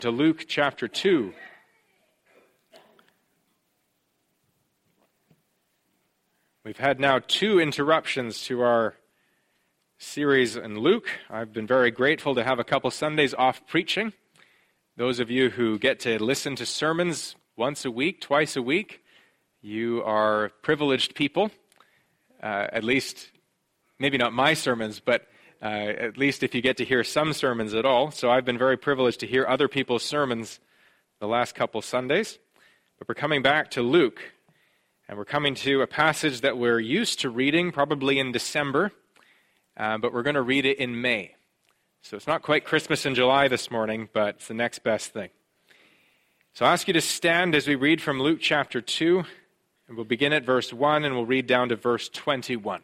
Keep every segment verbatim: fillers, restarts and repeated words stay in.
to Luke chapter two. We've had now two interruptions to our series in Luke. I've been very grateful to have a couple Sundays off preaching. Those of you who get to listen to sermons once a week, twice a week, you are privileged people. Uh, at least, maybe not my sermons, but uh, at least if you get to hear some sermons at all. So I've been very privileged to hear other people's sermons the last couple Sundays. But we're coming back to Luke, and we're coming to a passage that we're used to reading probably in December, uh, but we're going to read it in May. So it's not quite Christmas in July this morning, but it's the next best thing. So I ask you to stand as we read from Luke chapter two, and we'll begin at verse one, and we'll read down to verse twenty-one.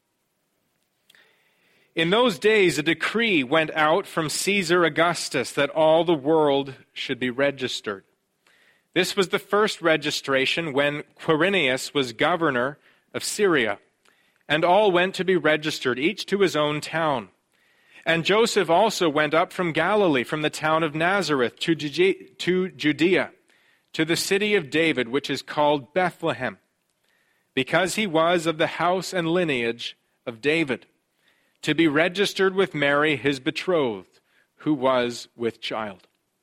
In those days, a decree went out from Caesar Augustus that all the world should be registered. This was the first registration when Quirinius was governor of Syria, and all went to be registered, each to his own town. And Joseph also went up from Galilee, from the town of Nazareth, to Judea, to the city of David, which is called Bethlehem, because he was of the house and lineage of David, to be registered with Mary, his betrothed, who was with child.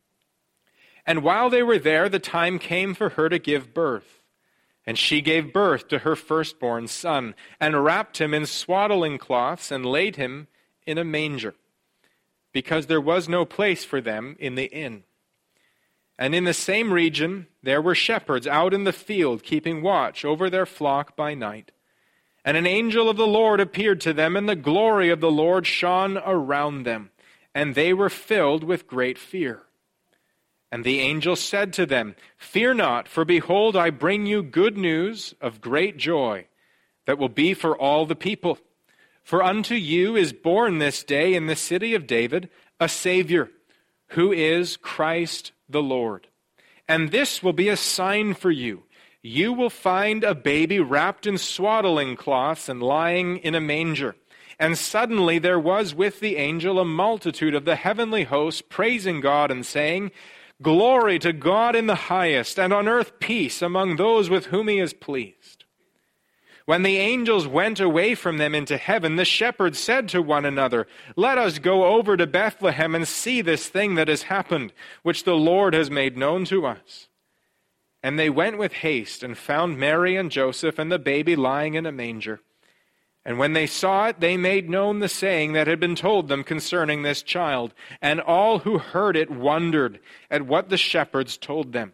And while they were there, the time came for her to give birth. And she gave birth to her firstborn son, and wrapped him in swaddling cloths, and laid him in a manger, because there was no place for them in the inn. And in the same region there were shepherds out in the field, keeping watch over their flock by night. And an angel of the Lord appeared to them, and the glory of the Lord shone around them, and they were filled with great fear. And the angel said to them, "Fear not, for behold, I bring you good news of great joy that will be for all the people. For unto you is born this day in the city of David a Savior, who is Christ the Lord. And this will be a sign for you. You will find a baby wrapped in swaddling cloths and lying in a manger." And suddenly there was with the angel a multitude of the heavenly hosts praising God and saying, "Glory to God in the highest, and on earth peace among those with whom he is pleased." When the angels went away from them into heaven, the shepherds said to one another, "Let us go over to Bethlehem and see this thing that has happened, which the Lord has made known to us." And they went with haste and found Mary and Joseph and the baby lying in a manger. And when they saw it, they made known the saying that had been told them concerning this child. And all who heard it wondered at what the shepherds told them.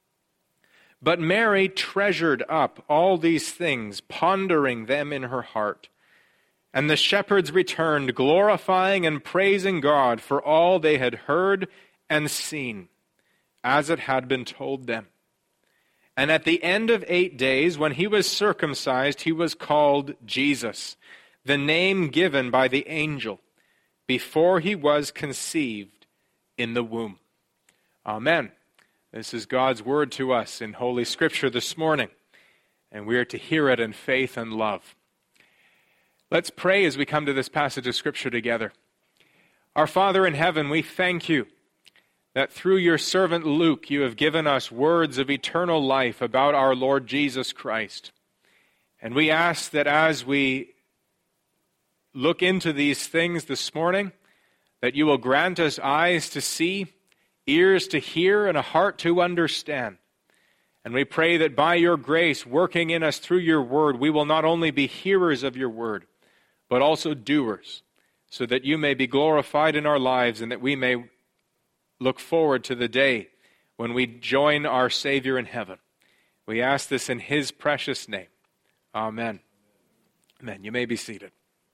But Mary treasured up all these things, pondering them in her heart. And the shepherds returned, glorifying and praising God for all they had heard and seen, as it had been told them. And at the end of eight days, when he was circumcised, he was called Jesus, the name given by the angel, before he was conceived in the womb. Amen. This is God's word to us in Holy Scripture this morning, and we are to hear it in faith and love. Let's pray as we come to this passage of Scripture together. Our Father in heaven, we thank you that through your servant Luke, you have given us words of eternal life about our Lord Jesus Christ. And we ask that as we look into these things this morning, that you will grant us eyes to see, ears to hear, and a heart to understand. And we pray that by your grace working in us through your word, we will not only be hearers of your word, but also doers, so that you may be glorified in our lives and that we may look forward to the day when we join our Savior in heaven. We ask this in his precious name. Amen. Amen. You may be seated.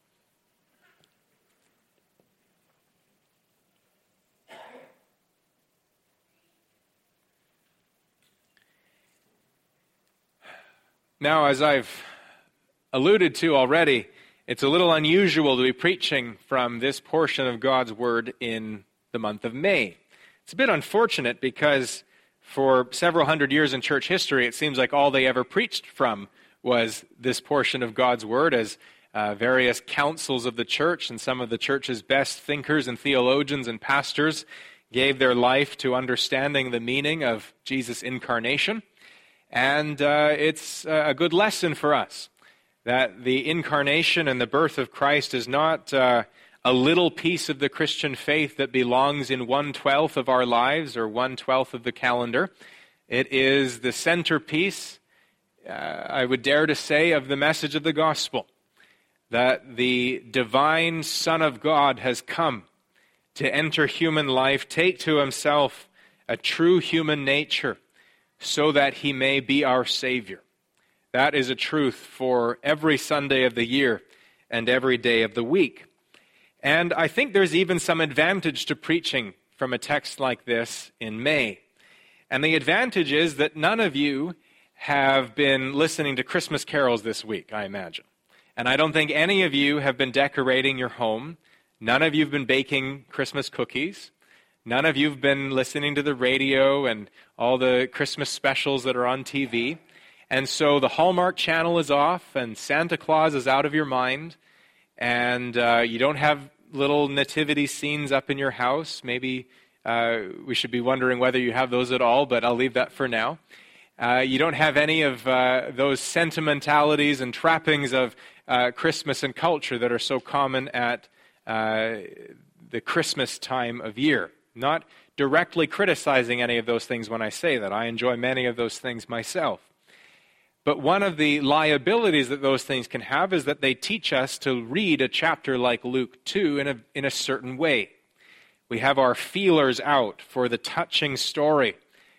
Now, as I've alluded to already, it's a little unusual to be preaching from this portion of God's Word in the month of May. It's a bit unfortunate because for several hundred years in church history, it seems like all they ever preached from was this portion of God's Word, as uh, various councils of the church and some of the church's best thinkers and theologians and pastors gave their life to understanding the meaning of Jesus' incarnation. And uh, it's a good lesson for us that the incarnation and the birth of Christ is not uh, a little piece of the Christian faith that belongs in one-twelfth of our lives or one-twelfth of the calendar. It is the centerpiece, uh, I would dare to say, of the message of the gospel, that the divine Son of God has come to enter human life, take to himself a true human nature, so that he may be our Savior. That is a truth for every Sunday of the year and every day of the week. And I think there's even some advantage to preaching from a text like this in May. And the advantage is that none of you have been listening to Christmas carols this week, I imagine. And I don't think any of you have been decorating your home. None of you have been baking Christmas cookies. None of you have been listening to the radio and all the Christmas specials that are on T V. And so the Hallmark Channel is off and Santa Claus is out of your mind. And uh, you don't have little nativity scenes up in your house. Maybe uh, we should be wondering whether you have those at all, but I'll leave that for now. Uh, you don't have any of uh, those sentimentalities and trappings of uh, Christmas and culture that are so common at uh, the Christmas time of year. Not directly criticizing any of those things when I say that. I enjoy many of those things myself. But one of the liabilities that those things can have is that they teach us to read a chapter like Luke two in a, in a certain way. We have our feelers out for the touching story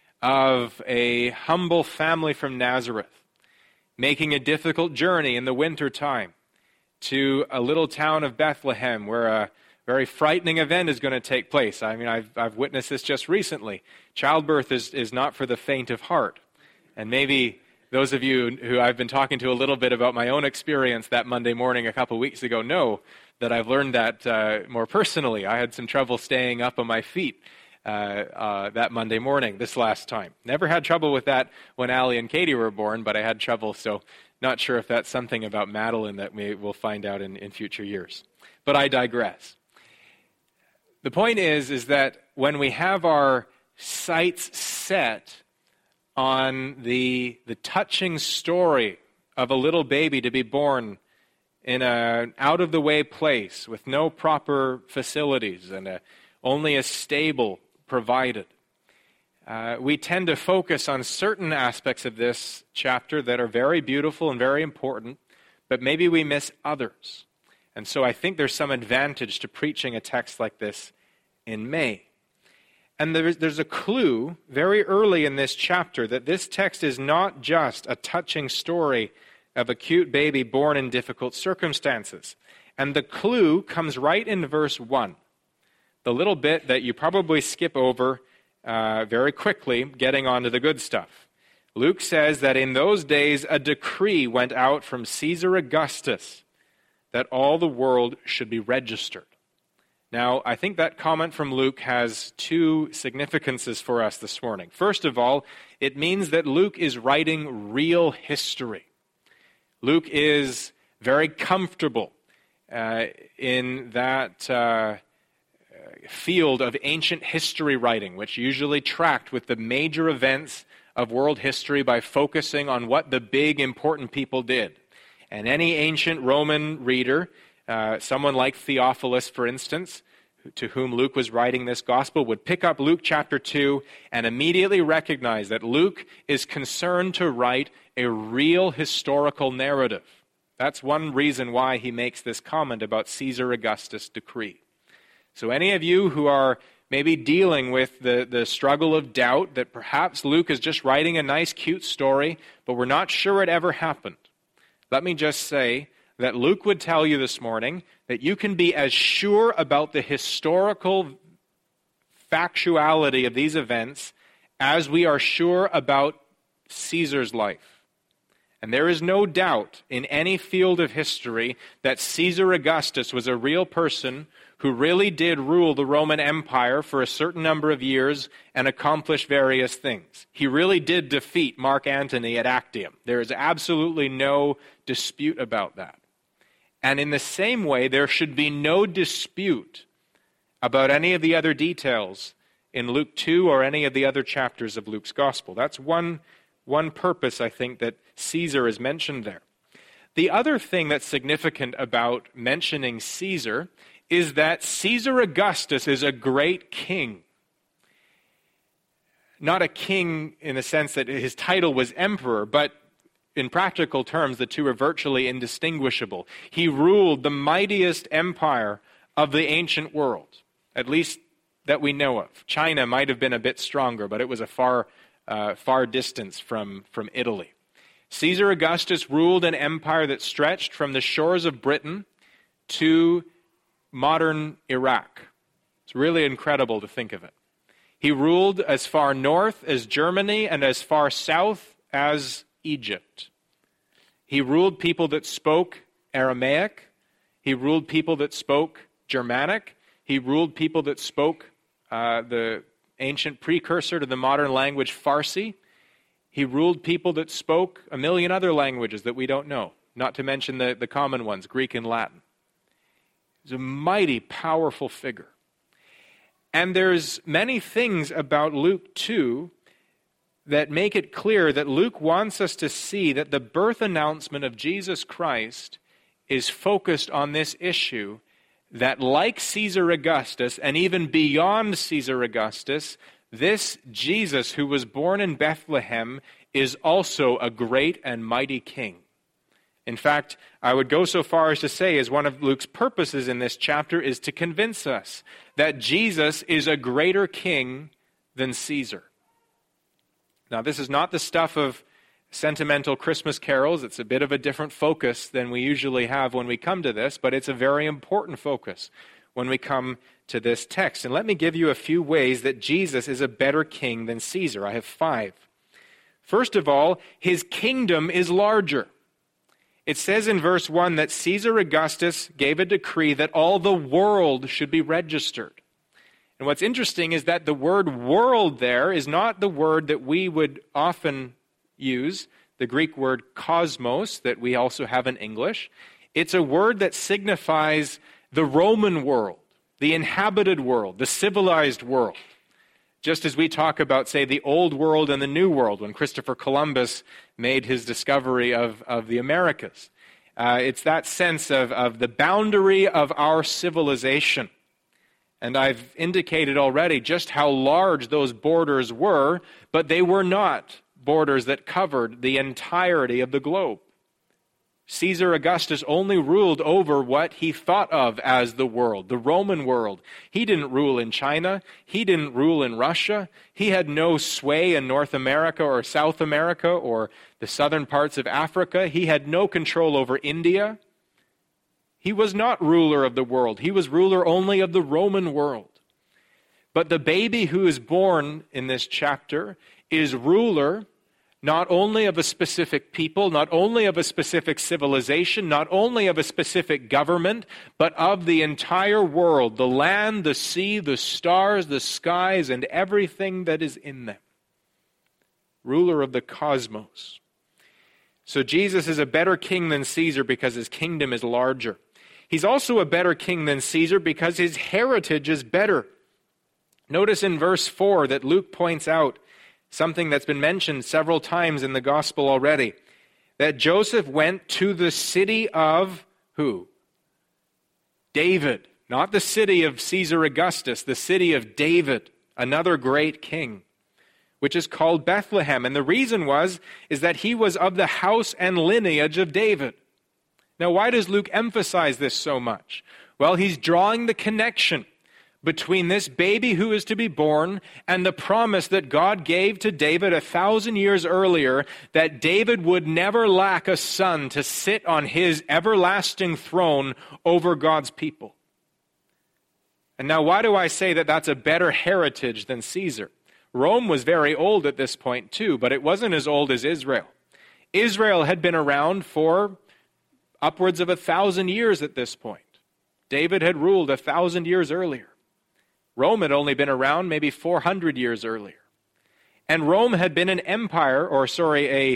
of a humble family from Nazareth making a difficult journey in the winter time to a little town of Bethlehem where a very frightening event is going to take place. I mean, I've, I've witnessed this just recently. Childbirth is, is not for the faint of heart. And maybe those of you who I've been talking to a little bit about my own experience that Monday morning a couple weeks ago know that I've learned that uh, more personally. I had some trouble staying up on my feet uh, uh, that Monday morning this last time. Never had trouble with that when Allie and Katie were born, but I had trouble, so not sure if that's something about Madeline that we will find out in, in future years. But I digress. The point is, is that when we have our sights set on the, the touching story of a little baby to be born in an out-of-the-way place with no proper facilities and a, only a stable provided, uh, we tend to focus on certain aspects of this chapter that are very beautiful and very important, but maybe we miss others. And so I think there's some advantage to preaching a text like this in May. And there's, there's a clue very early in this chapter that this text is not just a touching story of a cute baby born in difficult circumstances. And the clue comes right in verse one, the little bit that you probably skip over uh, very quickly, getting on to the good stuff. Luke says that in those days a decree went out from Caesar Augustus that all the world should be registered. Now, I think that comment from Luke has two significances for us this morning. First of all, it means that Luke is writing real history. Luke is very comfortable uh, in that uh, field of ancient history writing, which usually tracked with the major events of world history by focusing on what the big important people did. And any ancient Roman reader, uh, someone like Theophilus, for instance, to whom Luke was writing this gospel, would pick up Luke chapter two and immediately recognize that Luke is concerned to write a real historical narrative. That's one reason why he makes this comment about Caesar Augustus' decree. So any of you who are maybe dealing with the, the struggle of doubt that perhaps Luke is just writing a nice, cute story, but we're not sure it ever happened, let me just say that Luke would tell you this morning that you can be as sure about the historical factuality of these events as we are sure about Caesar's life. And there is no doubt in any field of history that Caesar Augustus was a real person who really did rule the Roman Empire for a certain number of years and accomplish various things. He really did defeat Mark Antony at Actium. There is absolutely no dispute about that. And in the same way, there should be no dispute about any of the other details in Luke two or any of the other chapters of Luke's gospel. That's one, one purpose, I think, that Caesar is mentioned there. The other thing that's significant about mentioning Caesar is that Caesar Augustus is a great king. Not a king in the sense that his title was emperor, but in practical terms, the two are virtually indistinguishable. He ruled the mightiest empire of the ancient world, at least that we know of. China might have been a bit stronger, but it was a far, uh, far distance from, from Italy. Caesar Augustus ruled an empire that stretched from the shores of Britain to modern Iraq. It's really incredible to think of it. He ruled as far north as Germany and as far south as Egypt. He ruled people that spoke Aramaic. He ruled people that spoke Germanic. He ruled people that spoke uh, the ancient precursor to the modern language Farsi. He ruled people that spoke a million other languages that we don't know, not to mention the, the common ones, Greek and Latin. He's a mighty, powerful figure. And there's many things about Luke two that make it clear that Luke wants us to see that the birth announcement of Jesus Christ is focused on this issue, that like Caesar Augustus, and even beyond Caesar Augustus, this Jesus who was born in Bethlehem is also a great and mighty king. In fact, I would go so far as to say, as one of Luke's purposes in this chapter is to convince us that Jesus is a greater king than Caesar. Now, this is not the stuff of sentimental Christmas carols. It's a bit of a different focus than we usually have when we come to this, but it's a very important focus when we come to this text. And let me give you a few ways that Jesus is a better king than Caesar. I have five. First of all, his kingdom is larger. It says in verse one that Caesar Augustus gave a decree that all the world should be registered. And what's interesting is that the word world there is not the word that we would often use, the Greek word cosmos that we also have in English. It's a word that signifies the Roman world, the inhabited world, the civilized world. Just as we talk about, say, the old world and the new world when Christopher Columbus made his discovery of, of the Americas. Uh, it's that sense of, of the boundary of our civilization. And I've indicated already just how large those borders were, but they were not borders that covered the entirety of the globe. Caesar Augustus only ruled over what he thought of as the world, the Roman world. He didn't rule in China. He didn't rule in Russia. He had no sway in North America or South America or the southern parts of Africa. He had no control over India. He was not ruler of the world. He was ruler only of the Roman world. But the baby who is born in this chapter is ruler not only of a specific people, not only of a specific civilization, not only of a specific government, but of the entire world, the land, the sea, the stars, the skies, and everything that is in them. Ruler of the cosmos. So Jesus is a better king than Caesar because his kingdom is larger. He's also a better king than Caesar because his heritage is better. Notice in verse four that Luke points out something that's been mentioned several times in the gospel already, that Joseph went to the city of who? David. Not the city of Caesar Augustus, the city of David, another great king, which is called Bethlehem. And the reason was, is that he was of the house and lineage of David. Now, why does Luke emphasize this so much? Well, he's drawing the connection between this baby who is to be born and the promise that God gave to David a thousand years earlier that David would never lack a son to sit on his everlasting throne over God's people. And now why do I say that that's a better heritage than Caesar? Rome was very old at this point too, but it wasn't as old as Israel. Israel had been around for upwards of a thousand years at this point. David had ruled a thousand years earlier. Rome had only been around maybe four hundred years earlier. And Rome had been an empire, or sorry, a,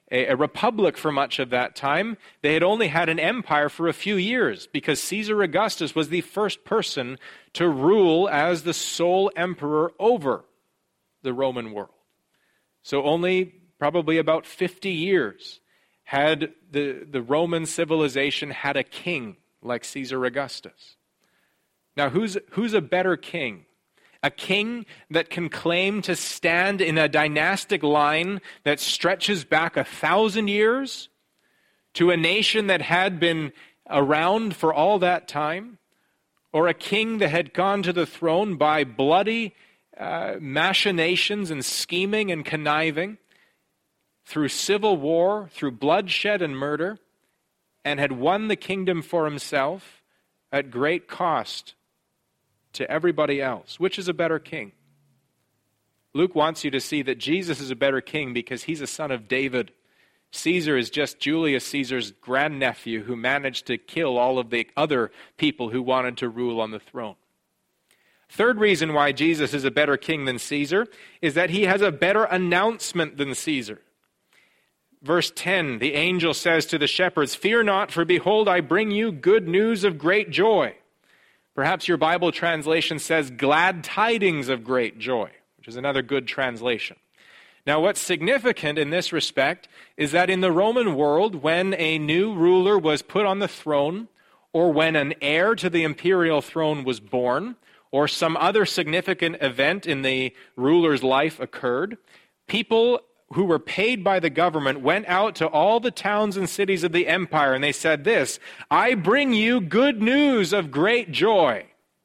a, a republic for much of that time. They had only had an empire for a few years because Caesar Augustus was the first person to rule as the sole emperor over the Roman world. So only probably about fifty years had the, the Roman civilization had a king like Caesar Augustus. Now, who's, who's a better king? A king that can claim to stand in a dynastic line that stretches back a thousand years to a nation that had been around for all that time? Or a king that had gone to the throne by bloody uh, machinations and scheming and conniving through civil war, through bloodshed and murder, and had won the kingdom for himself at great cost to everybody else? Which is a better king? Luke wants you to see that Jesus is a better king because he's a son of David. Caesar is just Julius Caesar's grandnephew who managed to kill all of the other people who wanted to rule on the throne. Third reason why Jesus is a better king than Caesar is that he has a better announcement than Caesar. Verse ten, the angel says to the shepherds, "Fear not, for behold, I bring you good news of great joy." Perhaps your Bible translation says glad tidings of great joy, which is another good translation. Now, what's significant in this respect is that in the Roman world, when a new ruler was put on the throne, or when an heir to the imperial throne was born, or some other significant event in the ruler's life occurred, people who were paid by the government went out to all the towns and cities of the empire, and they said this, "I bring you good news of great joy.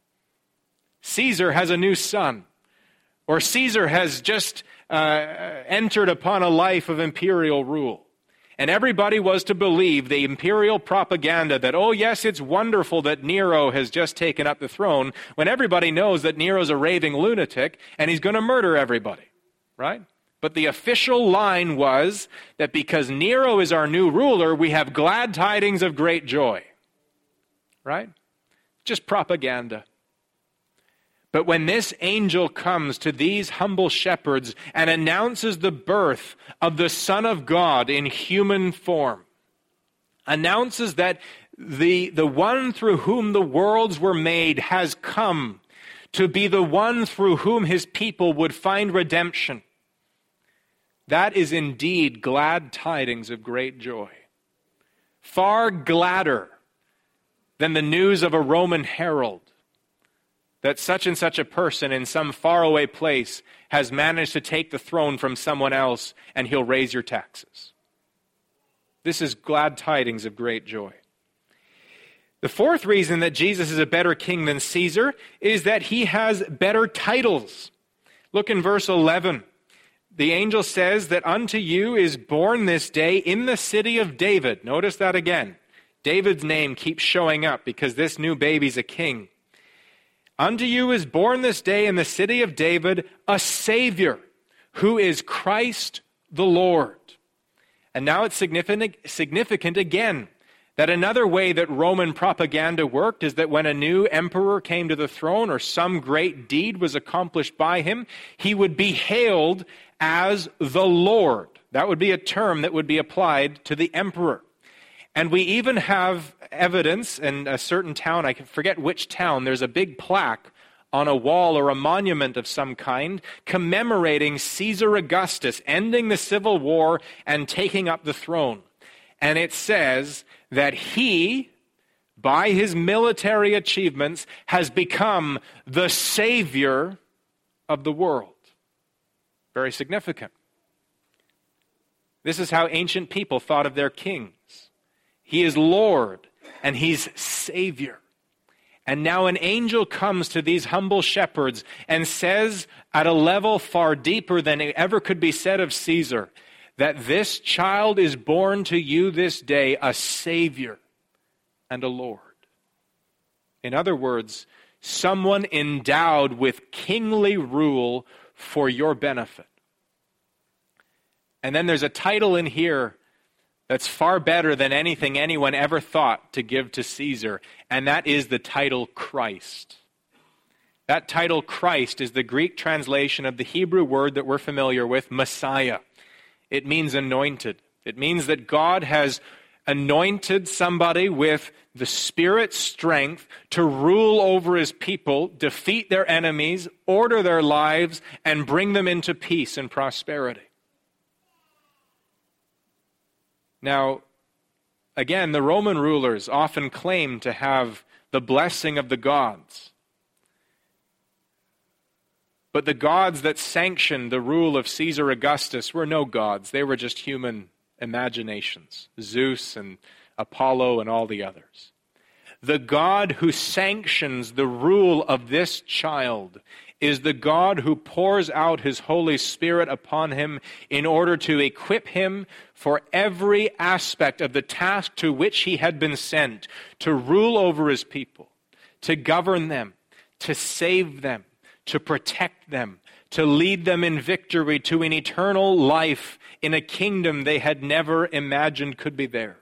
Caesar has a new son," or "Caesar has just uh, entered upon a life of imperial rule." And everybody was to believe the imperial propaganda that, oh yes, it's wonderful that Nero has just taken up the throne, when everybody knows that Nero's a raving lunatic and he's going to murder everybody, right? But the official line was that because Nero is our new ruler, we have glad tidings of great joy. Right? Just propaganda. But when this angel comes to these humble shepherds and announces the birth of the Son of God in human form, announces that the, the one through whom the worlds were made has come to be the one through whom his people would find redemption, that is indeed glad tidings of great joy. Far gladder than the news of a Roman herald that such and such a person in some faraway place has managed to take the throne from someone else and he'll raise your taxes. This is glad tidings of great joy. The fourth reason that Jesus is a better king than Caesar is that he has better titles. Look in verse eleven. The angel says that unto you is born this day in the city of David. Notice that again. David's name keeps showing up because this new baby's a king. Unto you is born this day in the city of David a Savior, who is Christ the Lord. And now it's significant, significant again that another way that Roman propaganda worked is that when a new emperor came to the throne or some great deed was accomplished by him, he would be hailed as the Lord. That would be a term that would be applied to the emperor. And we even have evidence in a certain town, I can forget which town, there's a big plaque on a wall or a monument of some kind commemorating Caesar Augustus ending the civil war and taking up the throne. And it says that he, by his military achievements, has become the Savior of the world. Very significant. This is how ancient people thought of their kings. He is Lord, and he's Savior. And now an angel comes to these humble shepherds and says, at a level far deeper than it ever could be said of Caesar, that this child is born to you this day, a Savior and a Lord. In other words, someone endowed with kingly rule for your benefit. And then there's a title in here that's far better than anything anyone ever thought to give to Caesar, and that is the title Christ. That title Christ is the Greek translation of the Hebrew word that we're familiar with, Messiah. It means anointed. It means that God has anointed somebody with the Spirit's strength to rule over his people, defeat their enemies, order their lives, and bring them into peace and prosperity. Now, again, the Roman rulers often claimed to have the blessing of the gods. But the gods that sanctioned the rule of Caesar Augustus were no gods. They were just human imaginations, Zeus and Apollo and all the others. The God who sanctions the rule of this child is the God who pours out his Holy Spirit upon him in order to equip him for every aspect of the task to which he had been sent, to rule over his people, to govern them, to save them, to protect them, to lead them in victory to an eternal life in a kingdom they had never imagined could be theirs.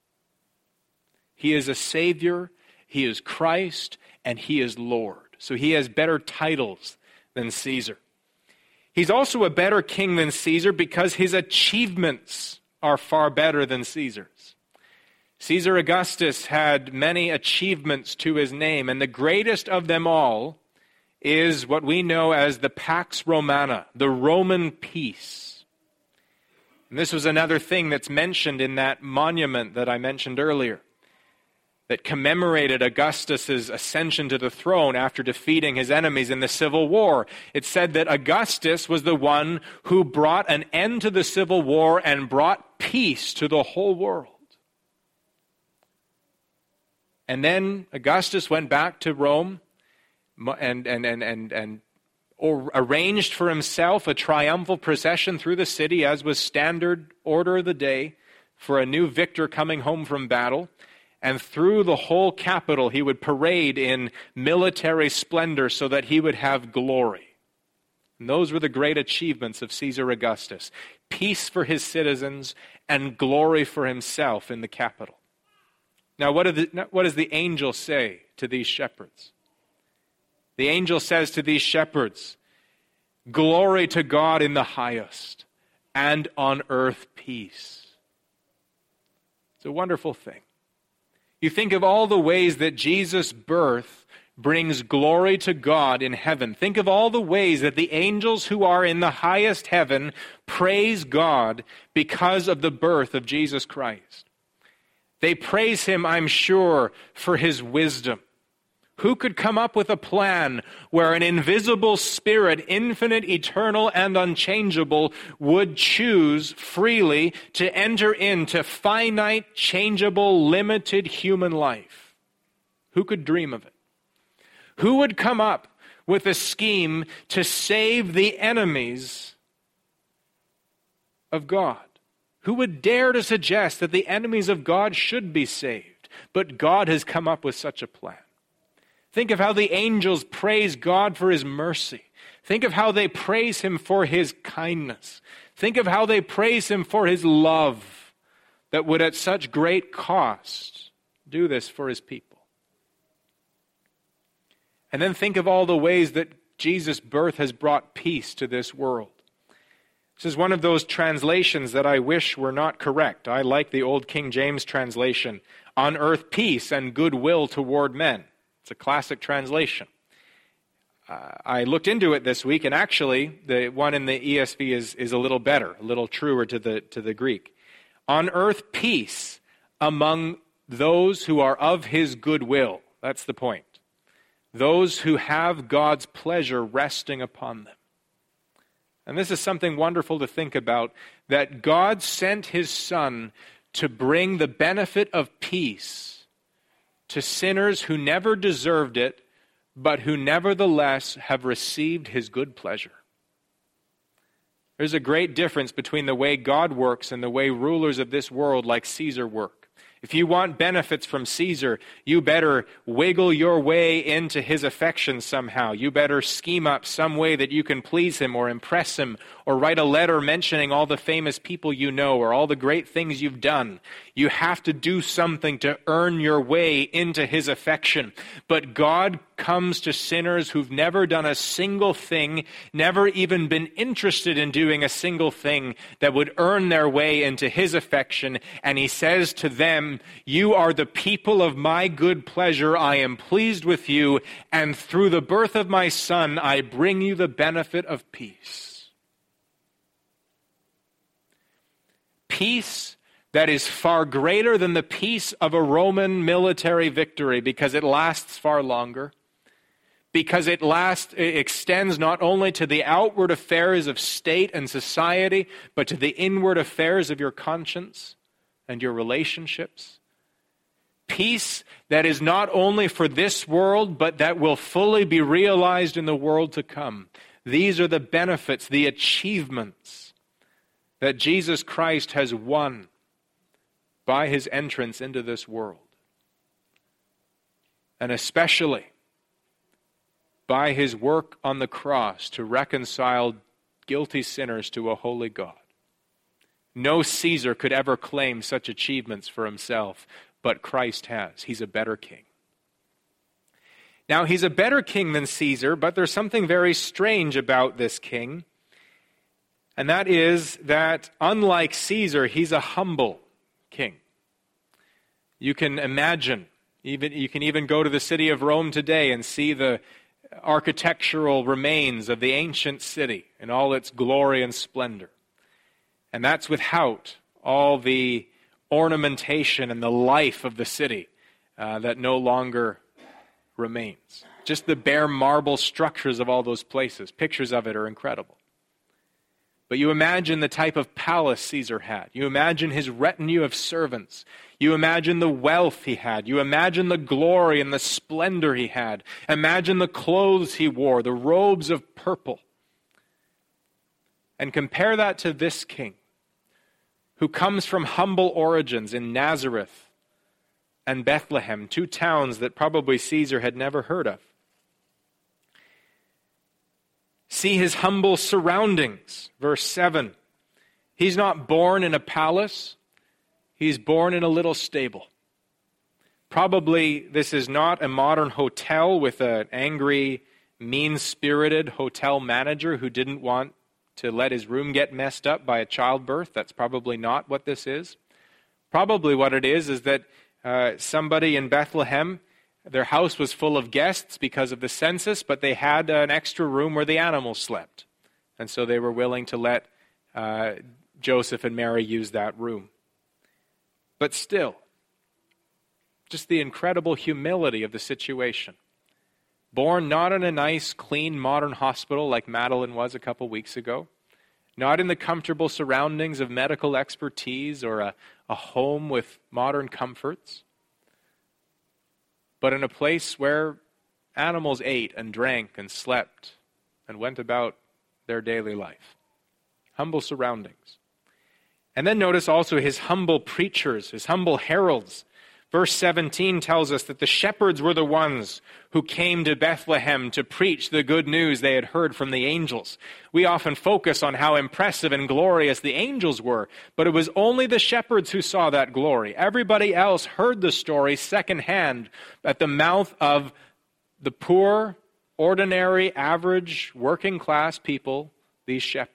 He is a Savior, he is Christ, and he is Lord. So he has better titles than Caesar. He's also a better king than Caesar because his achievements are far better than Caesar's. Caesar Augustus had many achievements to his name, and the greatest of them all is what we know as the Pax Romana, the Roman peace. And this was another thing that's mentioned in that monument that I mentioned earlier, that commemorated Augustus's ascension to the throne after defeating his enemies in the Civil War. It said that Augustus was the one who brought an end to the Civil War and brought peace to the whole world. And then Augustus went back to Rome and and and and, and or arranged for himself a triumphal procession through the city, as was standard order of the day for a new victor coming home from battle. And through the whole capital, he would parade in military splendor so that he would have glory. And those were the great achievements of Caesar Augustus. Peace for his citizens and glory for himself in the capital. Now, what, the, what does the angel say to these shepherds? The angel says to these shepherds, "Glory to God in the highest, and on earth peace." It's a wonderful thing. You think of all the ways that Jesus' birth brings glory to God in heaven. Think of all the ways that the angels who are in the highest heaven praise God because of the birth of Jesus Christ. They praise him, I'm sure, for his wisdom. Who could come up with a plan where an invisible spirit, infinite, eternal, and unchangeable, would choose freely to enter into finite, changeable, limited human life? Who could dream of it? Who would come up with a scheme to save the enemies of God? Who would dare to suggest that the enemies of God should be saved? But God has come up with such a plan. Think of how the angels praise God for his mercy. Think of how they praise him for his kindness. Think of how they praise him for his love that would at such great cost do this for his people. And then think of all the ways that Jesus' birth has brought peace to this world. This is one of those translations that I wish were not correct. I like the old King James translation, "On earth peace and goodwill toward men." It's a classic translation. Uh, I looked into it this week, and actually, the one in the E S V is, is a little better, a little truer to the, to the Greek. "On earth peace among those who are of his goodwill." That's the point. Those who have God's pleasure resting upon them. And this is something wonderful to think about, that God sent his Son to bring the benefit of peace to sinners who never deserved it, but who nevertheless have received his good pleasure. There's a great difference between the way God works and the way rulers of this world like Caesar work. If you want benefits from Caesar, you better wiggle your way into his affections somehow. You better scheme up some way that you can please him or impress him, or write a letter mentioning all the famous people you know or all the great things you've done. You have to do something to earn your way into his affection. But God comes to sinners who've never done a single thing, never even been interested in doing a single thing that would earn their way into his affection, and he says to them, "You are the people of my good pleasure. I am pleased with you, and through the birth of my son, I bring you the benefit of peace." Peace that is far greater than the peace of a Roman military victory, because it lasts far longer, because it lasts, it extends not only to the outward affairs of state and society, but to the inward affairs of your conscience and your relationships. Peace that is not only for this world, but that will fully be realized in the world to come. These are the benefits, the achievements that Jesus Christ has won by his entrance into this world. And especially by his work on the cross to reconcile guilty sinners to a holy God. No Caesar could ever claim such achievements for himself, but Christ has. He's a better king. Now, he's a better king than Caesar, but there's something very strange about this king. And that is that, unlike Caesar, he's a humble king. You can imagine, even you can even go to the city of Rome today and see the architectural remains of the ancient city in all its glory and splendor. And that's without all the ornamentation and the life of the city uh, that no longer remains. Just the bare marble structures of all those places. Pictures of it are incredible. But you imagine the type of palace Caesar had. You imagine his retinue of servants. You imagine the wealth he had. You imagine the glory and the splendor he had. Imagine the clothes he wore, the robes of purple. And compare that to this king, who comes from humble origins in Nazareth and Bethlehem, two towns that probably Caesar had never heard of. See his humble surroundings. Verse seven. He's not born in a palace. He's born in a little stable. Probably this is not a modern hotel with an angry, mean-spirited hotel manager who didn't want to let his room get messed up by a childbirth. That's probably not what this is. Probably what it is is that uh, somebody in Bethlehem, their house was full of guests because of the census, but they had an extra room where the animals slept. And so they were willing to let uh, Joseph and Mary use that room. But still, just the incredible humility of the situation. Born not in a nice, clean, modern hospital like Madeline was a couple weeks ago. Not in the comfortable surroundings of medical expertise or a, a home with modern comforts. But in a place where animals ate and drank and slept and went about their daily life. Humble surroundings. And then notice also his humble preachers, his humble heralds. Verse seventeen tells us that the shepherds were the ones who came to Bethlehem to preach the good news they had heard from the angels. We often focus on how impressive and glorious the angels were, but it was only the shepherds who saw that glory. Everybody else heard the story secondhand at the mouth of the poor, ordinary, average, working class people, these shepherds.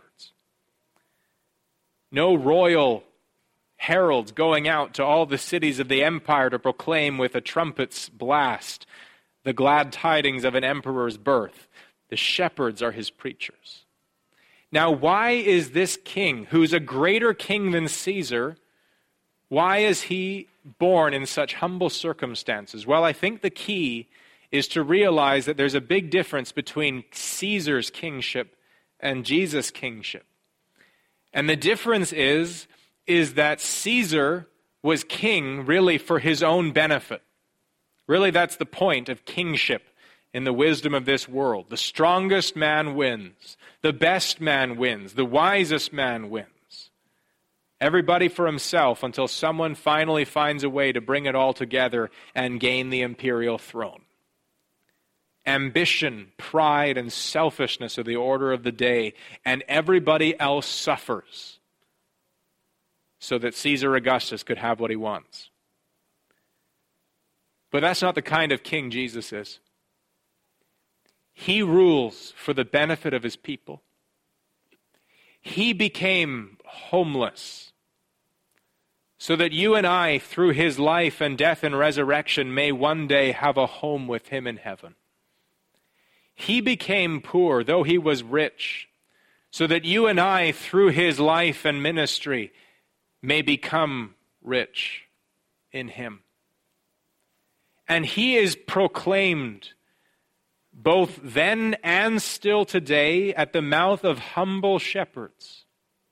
No royal heralds going out to all the cities of the empire to proclaim with a trumpet's blast the glad tidings of an emperor's birth. The shepherds are his preachers. Now, why is this king, who's a greater king than Caesar, why is he born in such humble circumstances? Well, I think the key is to realize that there's a big difference between Caesar's kingship and Jesus' kingship. And the difference is is that Caesar was king really for his own benefit. Really, that's the point of kingship in the wisdom of this world. The strongest man wins. The best man wins. The wisest man wins. Everybody for himself until someone finally finds a way to bring it all together and gain the imperial throne. Ambition, pride, and selfishness are the order of the day, and everybody else suffers so that Caesar Augustus could have what he wants. But that's not the kind of king Jesus is. He rules for the benefit of his people. He became homeless so that you and I, through his life and death and resurrection, may one day have a home with him in heaven. He became poor, though he was rich, so that you and I, through his life and ministry, may become rich in him. And he is proclaimed both then and still today at the mouth of humble shepherds,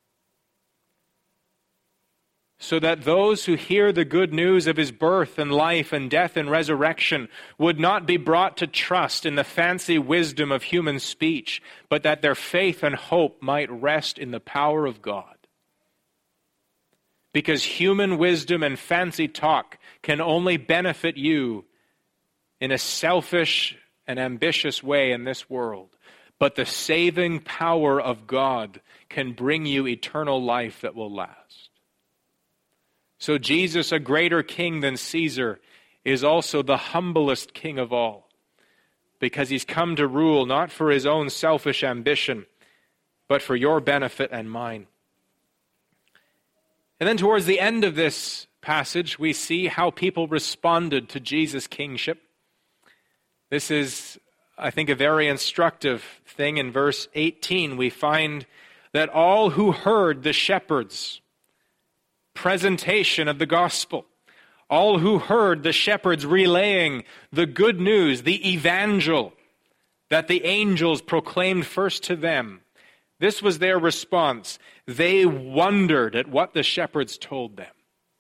so that those who hear the good news of his birth and life and death and resurrection would not be brought to trust in the fancy wisdom of human speech, but that their faith and hope might rest in the power of God. Because human wisdom and fancy talk can only benefit you in a selfish and ambitious way in this world. But the saving power of God can bring you eternal life that will last. So Jesus, a greater king than Caesar, is also the humblest king of all, because he's come to rule not for his own selfish ambition, but for your benefit and mine. And then towards the end of this passage, we see how people responded to Jesus' kingship. This is, I think, a very instructive thing. In verse eighteen, we find that all who heard the shepherds' presentation of the gospel, all who heard the shepherds relaying the good news, the evangel that the angels proclaimed first to them, this was their response. They wondered at what the shepherds told them.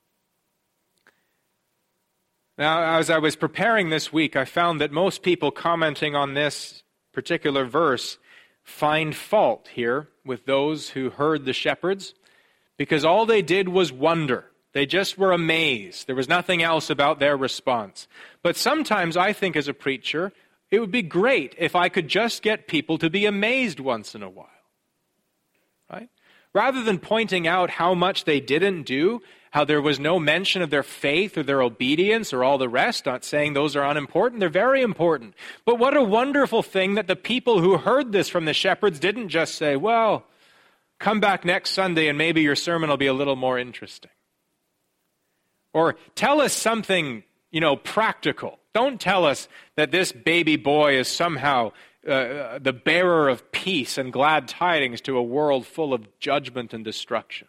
Now, as I was preparing this week, I found that most people commenting on this particular verse find fault here with those who heard the shepherds, because all they did was wonder. They just were amazed. There was nothing else about their response. But sometimes I think as a preacher, it would be great if I could just get people to be amazed once in a while. Right? Rather than pointing out how much they didn't do, how there was no mention of their faith or their obedience or all the rest, not saying those are unimportant, they're very important. But what a wonderful thing that the people who heard this from the shepherds didn't just say, well, come back next Sunday and maybe your sermon will be a little more interesting. Or tell us something, you know, practical. Don't tell us that this baby boy is somehow uh, the bearer of peace and glad tidings to a world full of judgment and destruction.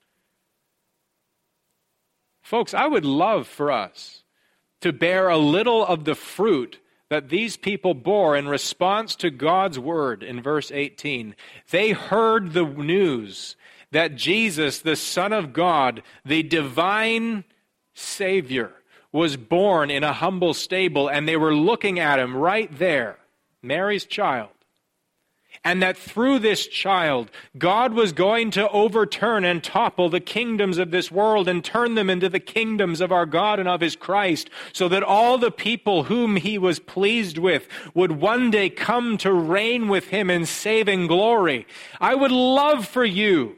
Folks, I would love for us to bear a little of the fruit that these people bore in response to God's word in verse eighteen. They heard the news that Jesus, the Son of God, the divine Savior, was born in a humble stable, and they were looking at him right there, Mary's child. And that through this child, God was going to overturn and topple the kingdoms of this world and turn them into the kingdoms of our God and of his Christ, so that all the people whom he was pleased with would one day come to reign with him in saving glory. I would love for you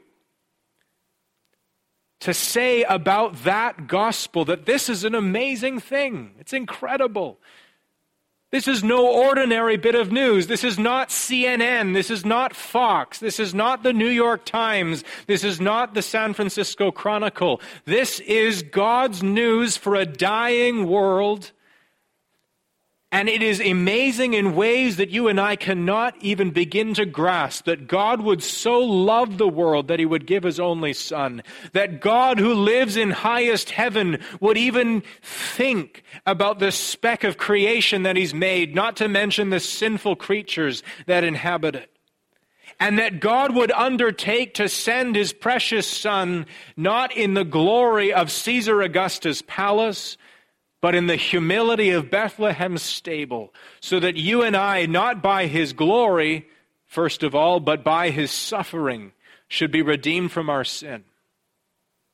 to say about that gospel that this is an amazing thing. It's incredible. This is no ordinary bit of news. This is not C N N. This is not Fox. This is not the New York Times. This is not the San Francisco Chronicle. This is God's news for a dying world. And it is amazing in ways that you and I cannot even begin to grasp, that God would so love the world that he would give his only Son, that God who lives in highest heaven would even think about the speck of creation that he's made, not to mention the sinful creatures that inhabit it. And that God would undertake to send his precious Son, not in the glory of Caesar Augustus' palace, but in the humility of Bethlehem's stable, so that you and I, not by his glory, first of all, but by his suffering, should be redeemed from our sin.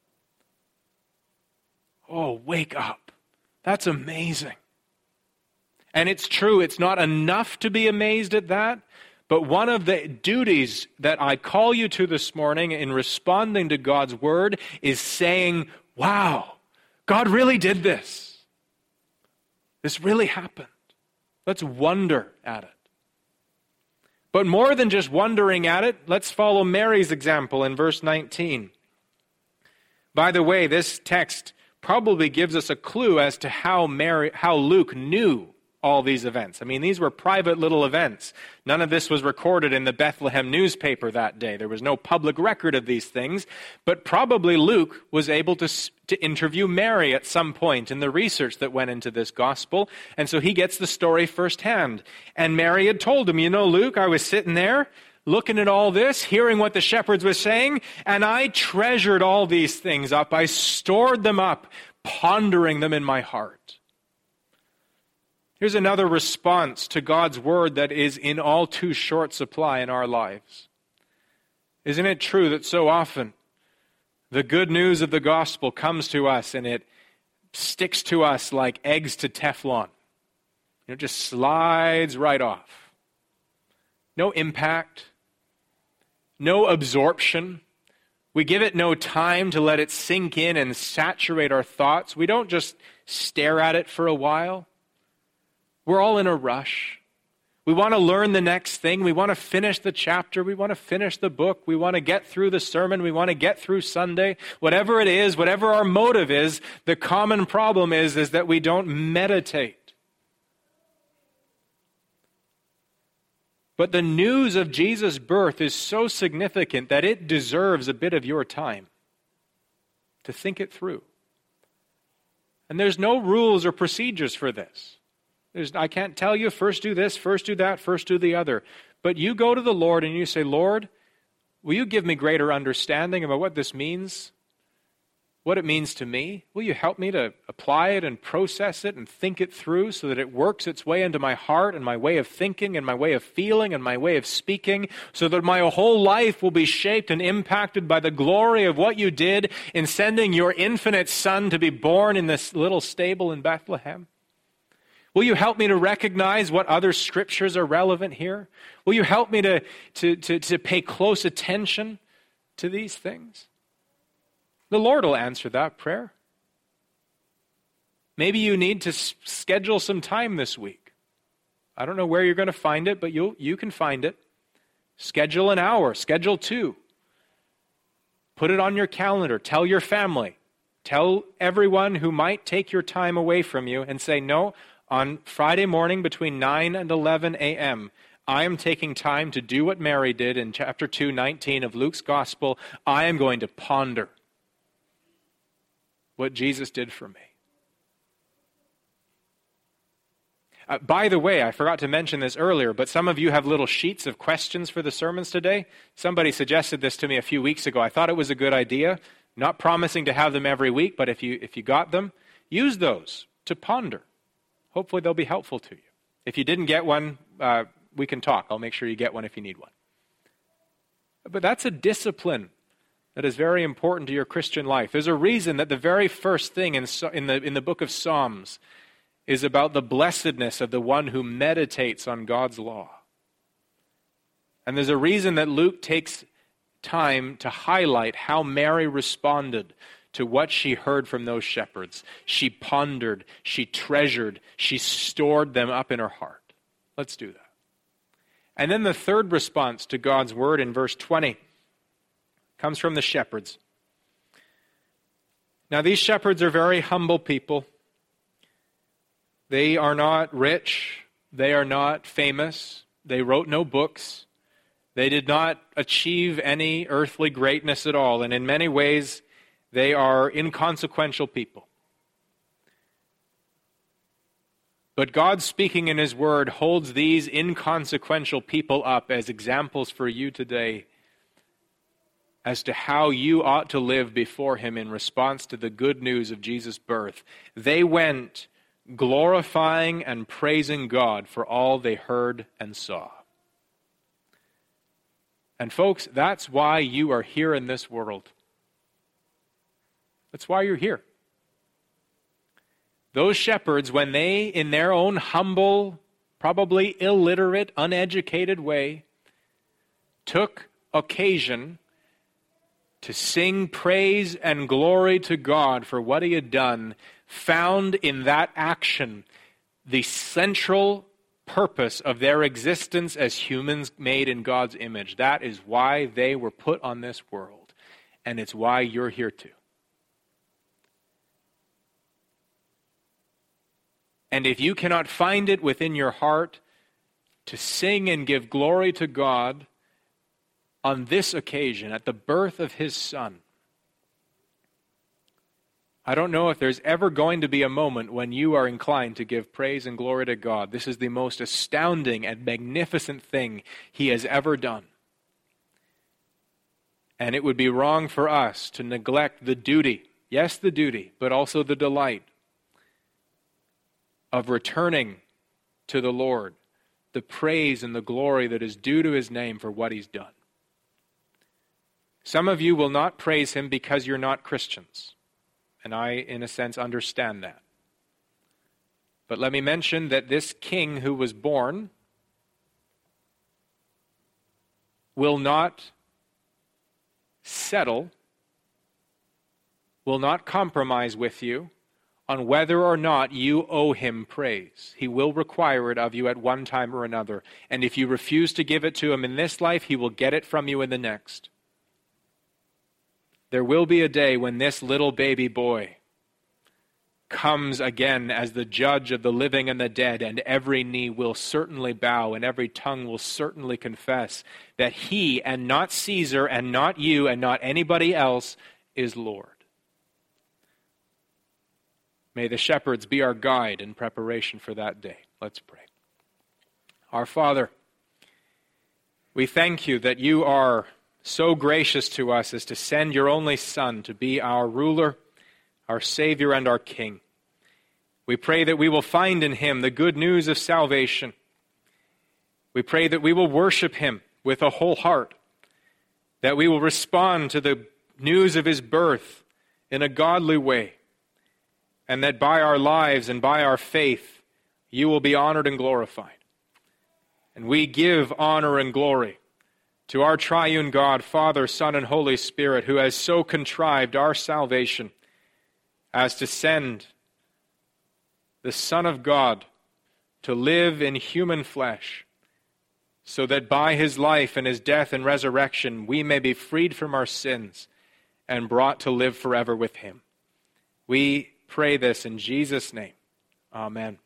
Oh, wake up. That's amazing. And it's true, it's not enough to be amazed at that, but one of the duties that I call you to this morning in responding to God's word is saying, wow, God really did this. This really happened. Let's wonder at it. But more than just wondering at it, let's follow Mary's example in verse nineteen. By the way, this text probably gives us a clue as to how Mary, how Luke knew all these events. I mean, these were private little events. None of this was recorded in the Bethlehem newspaper that day. There was no public record of these things, but probably Luke was able to, to interview Mary at some point in the research that went into this gospel, and so he gets the story firsthand. And Mary had told him, you know, Luke, I was sitting there looking at all this, hearing what the shepherds were saying, and I treasured all these things up. I stored them up, pondering them in my heart. Here's another response to God's word that is in all too short supply in our lives. Isn't it true that so often the good news of the gospel comes to us and it sticks to us like eggs to Teflon? It just slides right off. No impact, no absorption. We give it no time to let it sink in and saturate our thoughts. We don't just stare at it for a while. We're all in a rush. We want to learn the next thing. We want to finish the chapter. We want to finish the book. We want to get through the sermon. We want to get through Sunday. Whatever it is, whatever our motive is, the common problem is, is that we don't meditate. But the news of Jesus' birth is so significant that it deserves a bit of your time to think it through. And there's no rules or procedures for this. There's, I can't tell you, first do this, first do that, first do the other. But you go to the Lord and you say, Lord, will you give me greater understanding about what this means? What it means to me? Will you help me to apply it and process it and think it through so that it works its way into my heart and my way of thinking and my way of feeling and my way of speaking, so that my whole life will be shaped and impacted by the glory of what you did in sending your infinite Son to be born in this little stable in Bethlehem? Will you help me to recognize what other scriptures are relevant here? Will you help me to, to, to, to pay close attention to these things? The Lord will answer that prayer. Maybe you need to s- schedule some time this week. I don't know where you're going to find it, but you you can find it. Schedule an hour, schedule two. Put it on your calendar. Tell your family. Tell everyone who might take your time away from you and say, no, on Friday morning between nine and eleven a.m., I am taking time to do what Mary did in chapter two, nineteen of Luke's Gospel. I am going to ponder what Jesus did for me. Uh, by the way, I forgot to mention this earlier, but some of you have little sheets of questions for the sermons today. Somebody suggested this to me a few weeks ago. I thought it was a good idea. Not promising to have them every week, but if you if you got them, use those to ponder. Hopefully they'll be helpful to you. If you didn't get one, uh, we can talk. I'll make sure you get one if you need one. But that's a discipline that is very important to your Christian life. There's a reason that the very first thing in, in, the, in the book of Psalms is about the blessedness of the one who meditates on God's law. And there's a reason that Luke takes time to highlight how Mary responded to what she heard from those shepherds. She pondered, she treasured, she stored them up in her heart. Let's do that. And then the third response to God's word in verse twenty comes from the shepherds. Now these shepherds are very humble people. They are not rich. They are not famous. They wrote no books. They did not achieve any earthly greatness at all. And in many ways, they are inconsequential people. But God, speaking in His Word, holds these inconsequential people up as examples for you today as to how you ought to live before Him in response to the good news of Jesus' birth. They went glorifying and praising God for all they heard and saw. And folks, that's why you are here in this world. That's why you're here. Those shepherds, when they, in their own humble, probably illiterate, uneducated way, took occasion to sing praise and glory to God for what he had done, found in that action the central purpose of their existence as humans made in God's image. That is why they were put on this world, and it's why you're here too. And if you cannot find it within your heart to sing and give glory to God on this occasion, at the birth of his Son, I don't know if there's ever going to be a moment when you are inclined to give praise and glory to God. This is the most astounding and magnificent thing he has ever done. And it would be wrong for us to neglect the duty, yes, the duty, but also the delight of returning to the Lord the praise and the glory that is due to his name for what he's done. Some of you will not praise him because you're not Christians. And I, in a sense, understand that. But let me mention that this king who was born will not settle, will not compromise with you on whether or not you owe him praise. He will require it of you at one time or another. And if you refuse to give it to him in this life, he will get it from you in the next. There will be a day when this little baby boy comes again as the judge of the living and the dead, and every knee will certainly bow and every tongue will certainly confess that he and not Caesar and not you and not anybody else is Lord. May the shepherds be our guide in preparation for that day. Let's pray. Our Father, we thank you that you are so gracious to us as to send your only Son to be our ruler, our Savior, and our King. We pray that we will find in him the good news of salvation. We pray that we will worship him with a whole heart, that we will respond to the news of his birth in a godly way, and that by our lives and by our faith, you will be honored and glorified. And we give honor and glory to our triune God, Father, Son, and Holy Spirit, who has so contrived our salvation as to send the Son of God to live in human flesh, so that by his life and his death and resurrection we may be freed from our sins and brought to live forever with him. We pray this in Jesus' name. Amen.